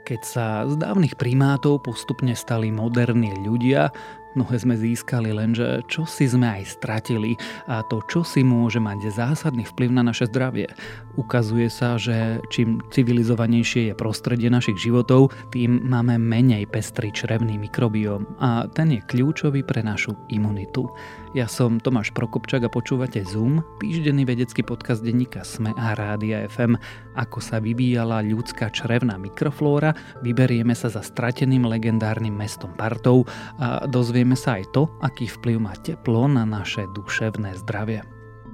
Keď sa z dávnych primátov postupne stali moderní ľudia, mnohé sme získali, lenže čosi sme aj stratili a to čosi môže mať zásadný vplyv na naše zdravie. Ukazuje sa, že čím civilizovanejšie je prostredie našich životov, tým máme menej pestrý črevný mikrobióm a ten je kľúčový pre našu imunitu. Ja som Tomáš Prokopčák a počúvate Zoom, týždenný vedecký podcast denníka SME a Rádia FM. Ako sa vyvíjala ľudská črevná mikroflóra, vyberieme sa za strateným legendárnym mestom Partov a dozvieme sa aj to, aký vplyv má teplo na naše duševné zdravie.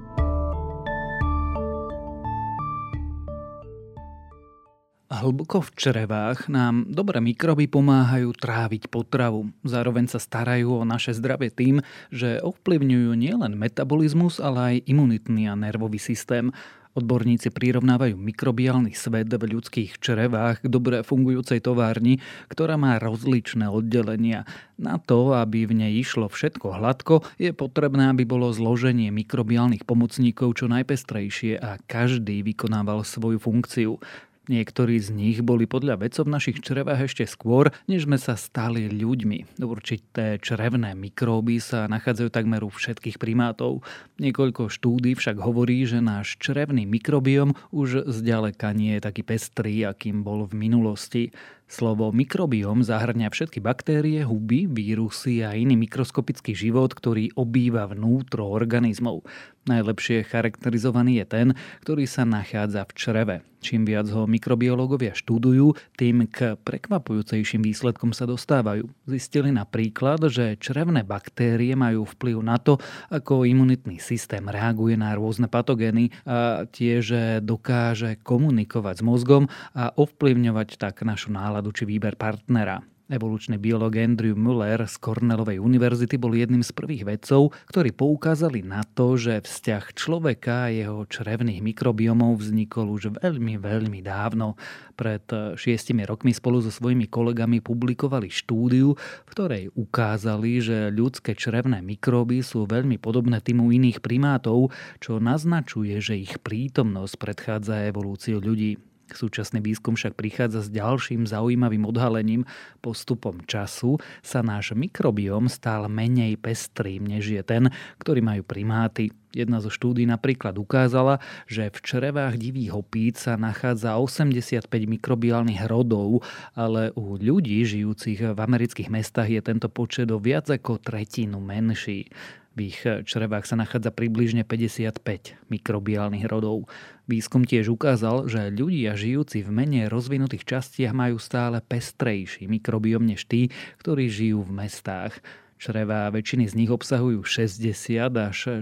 Hlboko v črevách nám dobré mikroby pomáhajú tráviť potravu. Zároveň sa starajú o naše zdravie tým, že ovplyvňujú nielen metabolizmus, ale aj imunitný a nervový systém. Odborníci prirovnávajú mikrobiálny svet v ľudských črevách k dobre fungujúcej továrni, ktorá má rozličné oddelenia. Na to, aby v nej išlo všetko hladko, je potrebné, aby bolo zloženie mikrobiálnych pomocníkov čo najpestrejšie a každý vykonával svoju funkciu. Niektorí z nich boli podľa vedcov v našich črevách ešte skôr, než sme sa stali ľuďmi. Určité črevné mikróby sa nachádzajú takmer u všetkých primátov. Niekoľko štúdií však hovorí, že náš črevný mikrobióm už zďaleka nie je taký pestrý, akým bol v minulosti. Slovo mikrobióm zahŕňa všetky baktérie, huby, vírusy a iný mikroskopický život, ktorý obýva vnútro organizmov. Najlepšie charakterizovaný je ten, ktorý sa nachádza v čreve. Čím viac ho mikrobiológovia študujú, tým k prekvapujúcejším výsledkom sa dostávajú. Zistili napríklad, že črevné baktérie majú vplyv na to, ako imunitný systém reaguje na rôzne patogény a tiež dokáže komunikovať s mozgom a ovplyvňovať tak našu náladu či výber partnera. Evolučný biológ Andrew Muller z Cornellovej univerzity bol jedným z prvých vedcov, ktorí poukázali na to, že vzťah človeka a jeho črevných mikrobiomov vznikol už veľmi dávno. Pred 6 rokmi spolu so svojimi kolegami publikovali štúdiu, v ktorej ukázali, že ľudské črevné mikróby sú veľmi podobné týmu iných primátov, čo naznačuje, že ich prítomnosť predchádza evolúciu ľudí. Súčasný výskum však prichádza s ďalším zaujímavým odhalením. Postupom času sa náš mikrobióm stal menej pestrým, než je ten, ktorý majú primáty. Jedna zo štúdií napríklad ukázala, že v črevách divých opíc sa nachádza 85 mikrobiálnych rodov, ale u ľudí žijúcich v amerických mestách je tento počet o viac ako tretinu menší. V ich črevách sa nachádza približne 55 mikrobiálnych rodov. Výskum tiež ukázal, že ľudia žijúci v menej rozvinutých častiach majú stále pestrejší mikrobióm než tí, ktorí žijú v mestách. Črevá väčšiny z nich obsahujú 60 až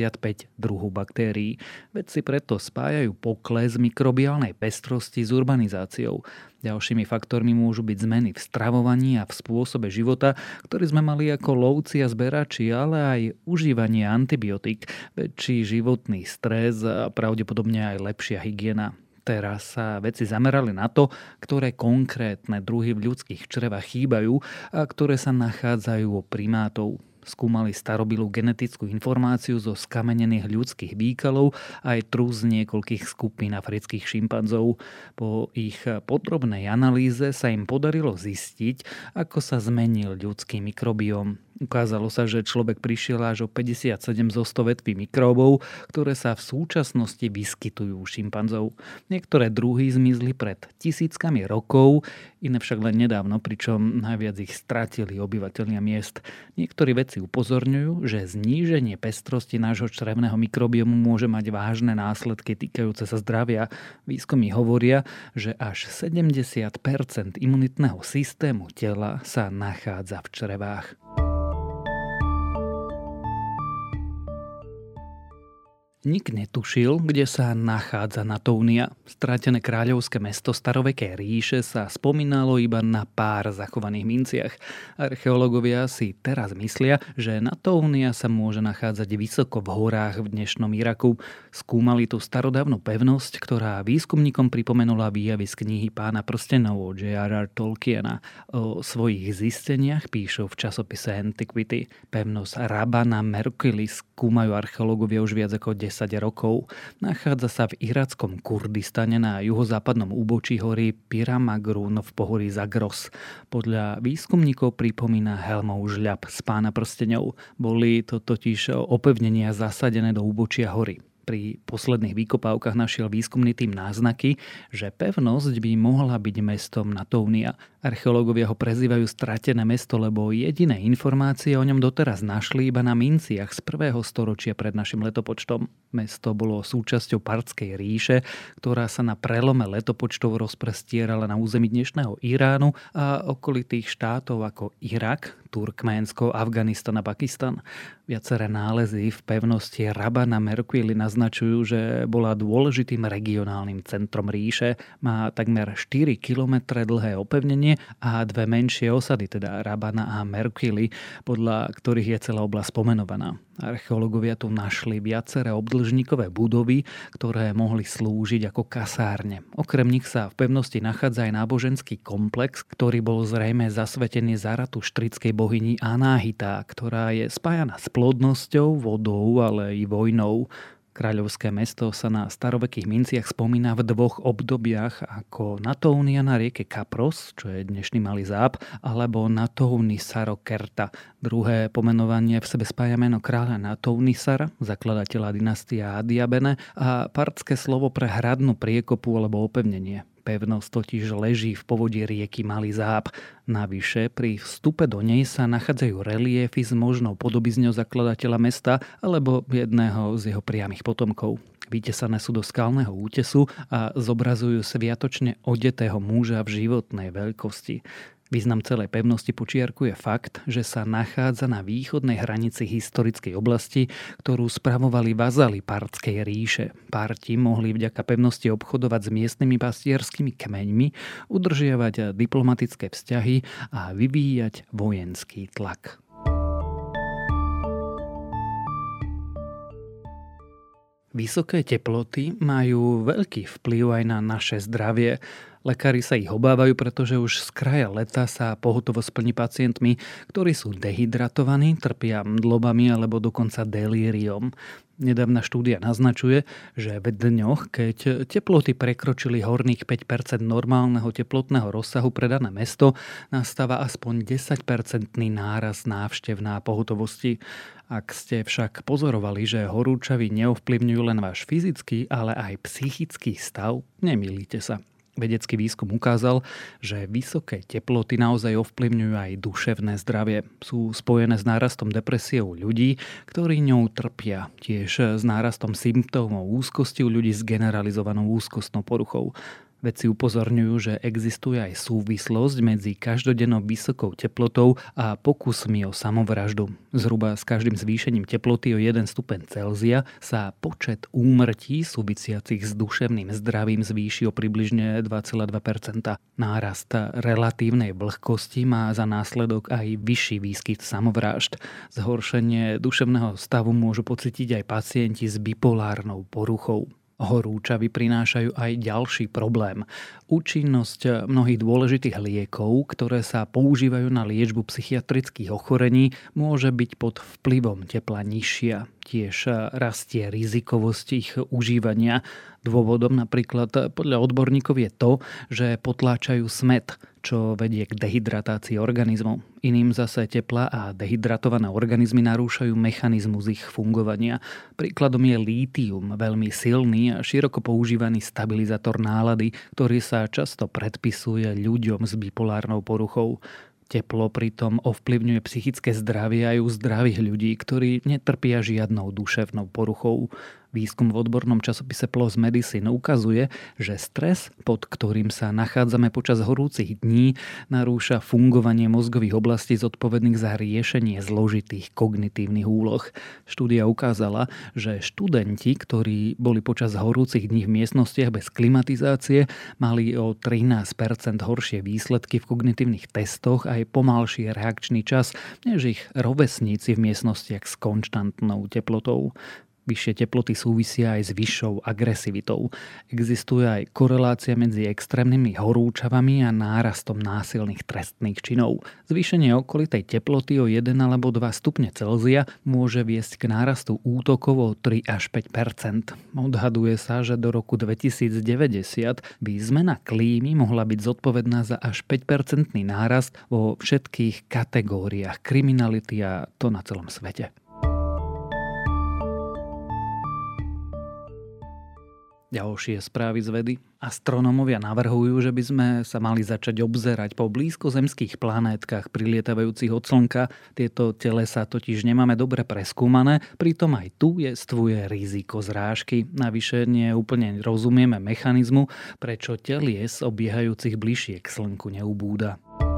65 druhov baktérií. Vedci preto spájajú pokles mikrobiálnej pestrosti s urbanizáciou. Ďalšími faktormi môžu byť zmeny v stravovaní a v spôsobe života, ktorý sme mali ako lovci a zberači, ale aj užívanie antibiotík, väčší životný stres a pravdepodobne aj lepšia hygiena. Teraz sa vedci zamerali na to, ktoré konkrétne druhy v ľudských črevách chýbajú a ktoré sa nachádzajú u primátov. Skúmali starobilú genetickú informáciu zo skamenených ľudských výkalov aj trus z niekoľkých skupín afrických šimpanzov. Po ich podrobnej analýze sa im podarilo zistiť, ako sa zmenil ľudský mikrobióm. Ukázalo sa, že človek prišiel až o 57 zo 100 vetví mikróbov, ktoré sa v súčasnosti vyskytujú u šimpanzov. Niektoré druhy zmizli pred tisíckami rokov, iné však len nedávno, pričom najviac ich stratili obyvatelia miest. Niektorí vedci upozorňujú, že zníženie pestrosti nášho črevného mikrobiomu môže mať vážne následky týkajúce sa zdravia. Výskumy hovoria, že až 70% imunitného systému tela sa nachádza v črevách. Nik netušil, kde sa nachádza Natónia. Stratené kráľovské mesto starovekej ríše sa spomínalo iba na pár zachovaných minciach. Archeológovia si teraz myslia, že Natónia sa môže nachádzať vysoko v horách v dnešnom Iraku. Skúmali tú starodávnu pevnosť, ktorá výskumníkom pripomenula výjavy z knihy Pána prstenov od J.R.R. Tolkiena. O svojich zisteniach píšu v časopise Antiquity. Pevnosť Rabana Merkili skúmajú archeológovia už viac ako 10 10 rokov. Nachádza sa v irackom Kurdistane na juhozápadnom úbočí hory Piramagrun v pohorí Zagros. Podľa výskumníkov pripomína helmov žľab z Pána prsteňov. Boli to totiž opevnenia zasadené do úbočia hory. Pri posledných výkopávkach našiel výskumný tým náznaky, že pevnosť by mohla byť mestom Natovnia. Archeológovia ho prezývajú stratené mesto, lebo jediné informácie o ňom doteraz našli iba na minciach z 1. storočia pred našim letopočtom. Mesto bolo súčasťou Partskej ríše, ktorá sa na prelome letopočtov rozprestierala na území dnešného Iránu a okolitých štátov ako Irak, Turkménsko, Afganistan a Pakistan. Viaceré nálezy v pevnosti Rabana Merquili naznačujú, že bola dôležitým regionálnym centrom ríše. Má takmer 4 kilometre dlhé opevnenie a dve menšie osady, teda Rabana a Merquili, podľa ktorých je celá oblasť pomenovaná. Archeológovia tu našli viaceré obdĺžnikové budovy, ktoré mohli slúžiť ako kasárne. Okrem nich sa v pevnosti nachádza aj náboženský komplex, ktorý bol zrejme zasvetený zaratuštrickej bohyni Anáhita, ktorá je spájana s plodnosťou, vodou, ale i vojnou. Kráľovské mesto sa na starovekých minciach spomína v dvoch obdobiach ako Natovnia na rieke Kapros, čo je dnešný Malý Záp, alebo Natovnisaro Kerta. Druhé pomenovanie v sebe spája meno kráľa Natovnisara, zakladateľa dynastia Adiabene, a partské slovo pre hradnú priekopu alebo opevnenie. Pevnosť totiž leží v povodí rieky Malý Záp. Navyše, pri vstupe do nej sa nachádzajú reliéfy s možnou podobizňou zakladateľa mesta alebo jedného z jeho priamych potomkov. Vytesané sú do skalného útesu a zobrazujú sviatočne odetého muža v životnej veľkosti. Význam celej pevnosti počiarkuje fakt, že sa nachádza na východnej hranici historickej oblasti, ktorú spravovali vazali Partskej ríše. Parti mohli vďaka pevnosti obchodovať s miestnymi pastierskými kmeňmi, udržiavať diplomatické vzťahy a vyvíjať vojenský tlak. Vysoké teploty majú veľký vplyv aj na naše zdravie. Lekári sa ich obávajú, pretože už z kraja leta sa pohotovo splní pacientmi, ktorí sú dehydratovaní, trpia mdlobami alebo dokonca delíriom. Nedávna štúdia naznačuje, že v dňoch, keď teploty prekročili horných 5% normálneho teplotného rozsahu pre dané mesto, nastáva aspoň 10% náraz návštev na pohotovosti. Ak ste však pozorovali, že horúčavy neovplyvňujú len váš fyzický, ale aj psychický stav, nemýlite sa. Vedecký výskum ukázal, že vysoké teploty naozaj ovplyvňujú aj duševné zdravie. Sú spojené s nárastom depresie u ľudí, ktorí ňou trpia. Tiež s nárastom symptómov úzkosti u ľudí s generalizovanou úzkostnou poruchou. Vedci upozorňujú, že existuje aj súvislosť medzi každodennou vysokou teplotou a pokusmi o samovraždu. Zhruba s každým zvýšením teploty o 1 stupeň Celzia sa počet úmrtí súvisiacich s duševným zdravím zvýši o približne 2,2%. Nárast relatívnej vlhkosti má za následok aj vyšší výskyt samovrážd. Zhoršenie duševného stavu môžu pocítiť aj pacienti s bipolárnou poruchou. Horúčavy prinášajú aj ďalší problém. Účinnosť mnohých dôležitých liekov, ktoré sa používajú na liečbu psychiatrických ochorení, môže byť pod vplyvom tepla nižšia. Tiež rastie rizikovosť ich užívania. Dôvodom napríklad podľa odborníkov je to, že potláčajú smäd, čo vedie k dehydratácii organizmu. Iným zase tepla a dehydratované organizmy narúšajú mechanizmus ich fungovania. Príkladom je lítium, veľmi silný a široko používaný stabilizátor nálady, ktorý sa často predpisuje ľuďom s bipolárnou poruchou. Teplo pritom ovplyvňuje psychické zdravie aj u zdravých ľudí, ktorí netrpia žiadnou duševnou poruchou. Výskum v odbornom časopise PLOS Medicine ukazuje, že stres, pod ktorým sa nachádzame počas horúcich dní, narúša fungovanie mozgových oblastí zodpovedných za riešenie zložitých kognitívnych úloh. Štúdia ukázala, že študenti, ktorí boli počas horúcich dní v miestnostiach bez klimatizácie, mali o 13% horšie výsledky v kognitívnych testoch a aj pomalší reakčný čas než ich rovesníci v miestnostiach s konštantnou teplotou. Vyššie teploty súvisia aj s vyššou agresivitou. Existuje aj korelácia medzi extrémnymi horúčavami a nárastom násilných trestných činov. Zvýšenie okolitej teploty o 1 alebo 2 stupne Celzia môže viesť k nárastu útokov o 3 až 5 %. Odhaduje sa, že do roku 2090 by zmena klímy mohla byť zodpovedná za až 5% nárast vo všetkých kategóriách kriminality, a to na celom svete. Ďalšie správy z vedy. Astronómovia navrhujú, že by sme sa mali začať obzerať po blízkozemských planétkach prilietavajúcich od Slnka. Tieto telesá totiž nemáme dobre preskúmané, pritom aj tu jestvuje riziko zrážky. Navyše nie úplne rozumieme mechanizmu, prečo telies obiehajúcich bližšie k Slnku neubúda.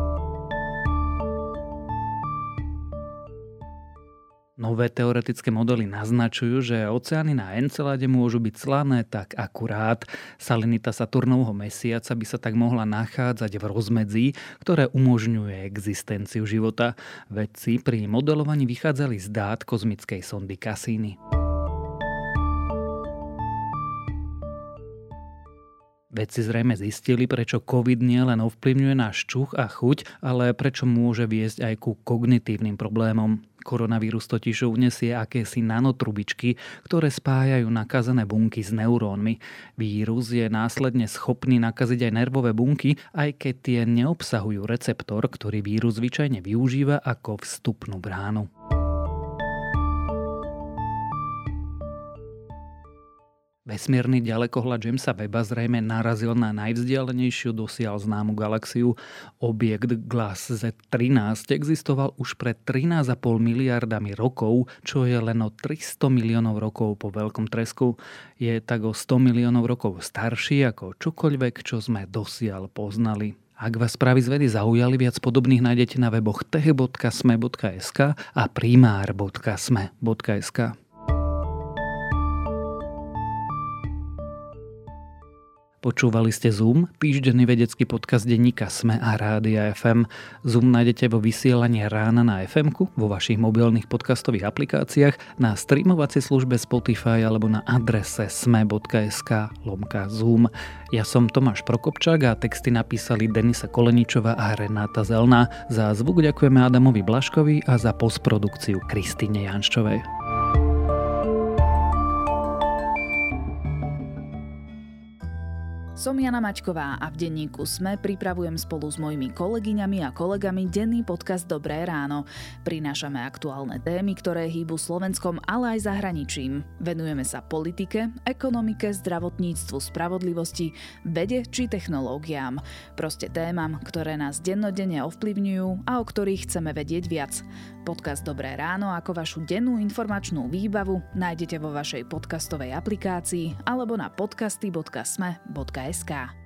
Nové teoretické modely naznačujú, že oceány na Encelade môžu byť slané tak akurát. Salinita Saturnovho mesiaca by sa tak mohla nachádzať v rozmedzí, ktoré umožňuje existenciu života. Vedci pri modelovaní vychádzali z dát kozmickej sondy Cassini. Vedci zrejme zistili, prečo COVID nielen ovplyvňuje náš čuch a chuť, ale prečo môže viesť aj ku kognitívnym problémom. Koronavírus totiž unesie akési nanotrubičky, ktoré spájajú nakazené bunky s neurónmi. Vírus je následne schopný nakaziť aj nervové bunky, aj keď tie neobsahujú receptor, ktorý vírus zvyčajne využíva ako vstupnú bránu. Vesmírny ďalekohľad Jamesa Webba zrejme narazil na najvzdialenejšiu dosiaľ známu galaxiu. Objekt GLASS Z13 existoval už pred 13,5 miliardami rokov, čo je len o 300 miliónov rokov po veľkom tresku. Je tak o 100 miliónov rokov starší ako čokoľvek, čo sme dosiaľ poznali. Ak vás správy z vedy zaujali, viac podobných nájdete na weboch tech.sme.sk a primár.sme.sk. Počúvali ste Zoom, týždenný vedecký podcast denníka SME a Rádia FM. Zoom nájdete vo vysielaní rána na FM-ku, vo vašich mobilných podcastových aplikáciách, na streamovacej službe Spotify alebo na adrese sme.sk/zoom. Ja som Tomáš Prokopčák a texty napísali Denisa Koleničová a Renáta Zelná. Za zvuk ďakujeme Adamovi Blaškovi a za postprodukciu Kristine Janščovej. Som Jana Maťková a v denníku SME pripravujem spolu s mojimi kolegyňami a kolegami denný podcast Dobré ráno. Prinášame aktuálne témy, ktoré hýbu Slovenskom, ale aj zahraničím. Venujeme sa politike, ekonomike, zdravotníctvu, spravodlivosti, vede či technológiám. Proste témam, ktoré nás dennodenne ovplyvňujú a o ktorých chceme vedieť viac. Podcast Dobré ráno ako vašu dennú informačnú výbavu nájdete vo vašej podcastovej aplikácii alebo na podcasty.sme.sk.